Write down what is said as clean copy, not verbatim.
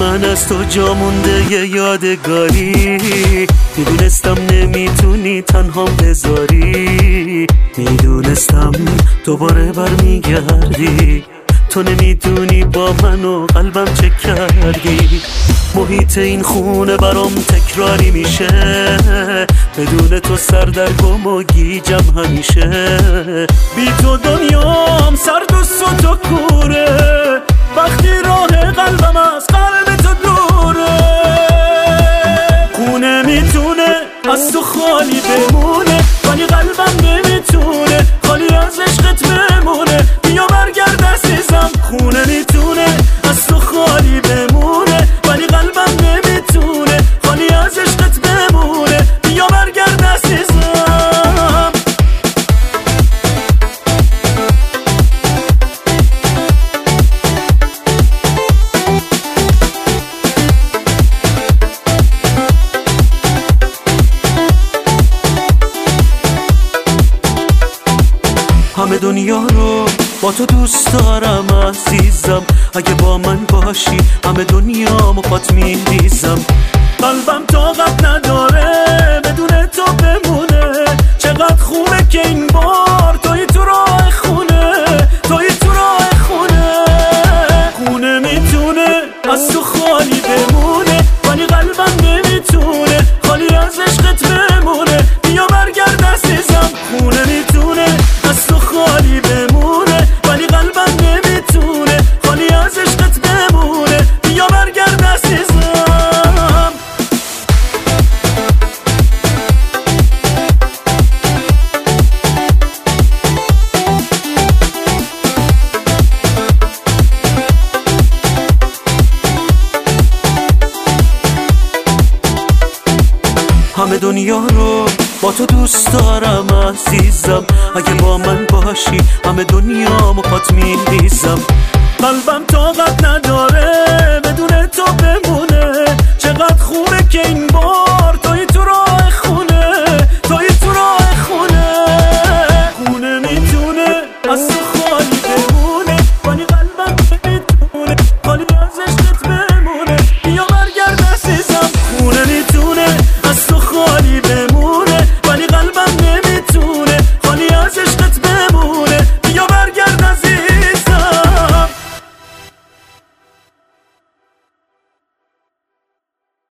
من از تو جا مونده یه یادگاری. میدونستم نمیتونی تنهام بذاری، میدونستم دوباره برمیگردی. تو نمیدونی با من و قلبم چه کردی. محیط این خونه برام تکراری میشه، بدون تو سردرگم و گیجم همیشه. بی تو دنیام سرد و سوت و کوره، وقتی راه قلبم از قلب تو دوره. خونه میتونه از تو خالی بمونه، ولی قلبم نمیتونه خالی از عشقت بمونه. بیا برگرد عزیزم. خونه میتونه از تو خالی بمونه، ولی قلبم نمیتونه خالی از عشقت بمونه. بیا برگرد عزیزم. همه دنیا رو با تو دوست دارم عزیزم، اگه با من باشی همه دنیا مخاط میریزم. قلبم طاقت نداره بدون تو بمونه، چقدر خوبه که این بار توی تو راه خونه، توی تو راه خونه. خونه میتونه از تو خالی بمونه، ولی قلبم نمیتونه خالی از عشقت بمونه. بیا برگرد عزیزم. خونه میتونه از تو خالی بمونه، ولی قلبم نمیتونه خالی از عشقت بمونه. بیا برگرد عزیزم. همه دنیا رو با تو دوست دارم عزیزم، اگه با من باشی همه دنیا مخاط میریزم. قلبم طاقت نداره بدون تو بمونه،